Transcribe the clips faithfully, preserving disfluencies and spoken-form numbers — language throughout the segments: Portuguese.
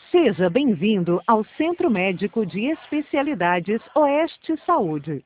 Seja bem-vindo ao Centro Médico de Especialidades Oeste Saúde.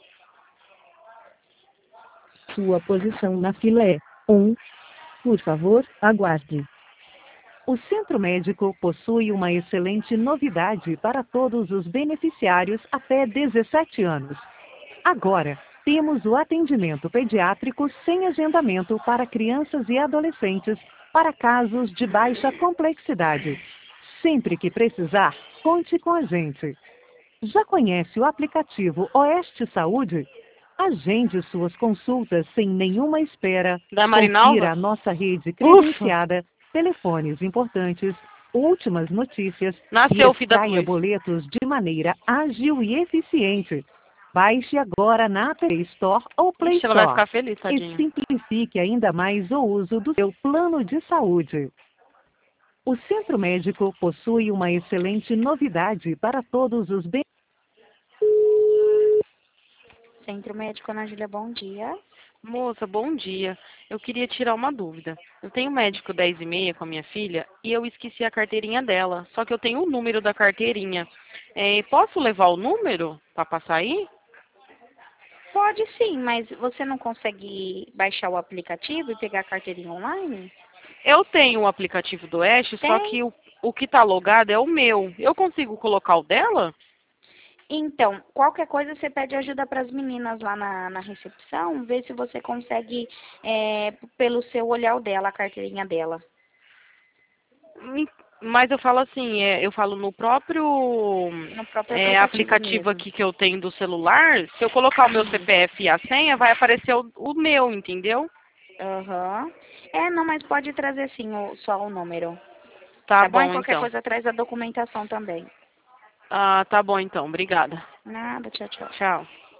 Sua posição na fila é um. Por favor, aguarde. O Centro Médico possui uma excelente novidade para todos os beneficiários até dezessete anos. Agora, temos o atendimento pediátrico sem agendamento para crianças e adolescentes para casos de baixa complexidade. Sempre que precisar, conte com a gente. Já conhece o aplicativo Oeste Saúde? Agende suas consultas sem nenhuma espera. Da Confira Marinalva? a nossa rede Ufa! credenciada, telefones importantes, últimas notícias e Nasceu o filho da extraia luz. boletos de maneira ágil e eficiente. Baixe agora na App Store ou Play Ixi, ela vai Store ficar feliz, e tadinha. simplifique ainda mais o uso do seu plano de saúde. O Centro Médico possui uma excelente novidade para todos os bem. Centro Médico Ana Júlia, bom dia. Moça, bom dia. Eu queria tirar uma dúvida. Eu tenho médico dez e meia com a minha filha e eu esqueci a carteirinha dela. Só que eu tenho o número da carteirinha. É, posso levar o número para passar aí? Pode sim, mas você não consegue baixar o aplicativo e pegar a carteirinha online? Eu tenho o aplicativo do Oeste, só Tem. que o, o que está logado é o meu. Eu consigo colocar o dela? Então, qualquer coisa você pede ajuda para as meninas lá na, na recepção, ver se você consegue, é, pelo seu olhar dela, a carteirinha dela. Hum, Mas eu falo assim, é, eu falo no próprio No próprio é, aplicativo aplicativo mesmo. aqui que eu tenho do celular, se eu colocar o meu C P F e a senha, vai aparecer o, o meu, entendeu? Aham. É, não, mas pode trazer sim o, só o número. Tá Tá bom? E bom, qualquer então. coisa traz a documentação também. Ah, tá bom, então. Obrigada. Nada, tchau, tchau. Tchau.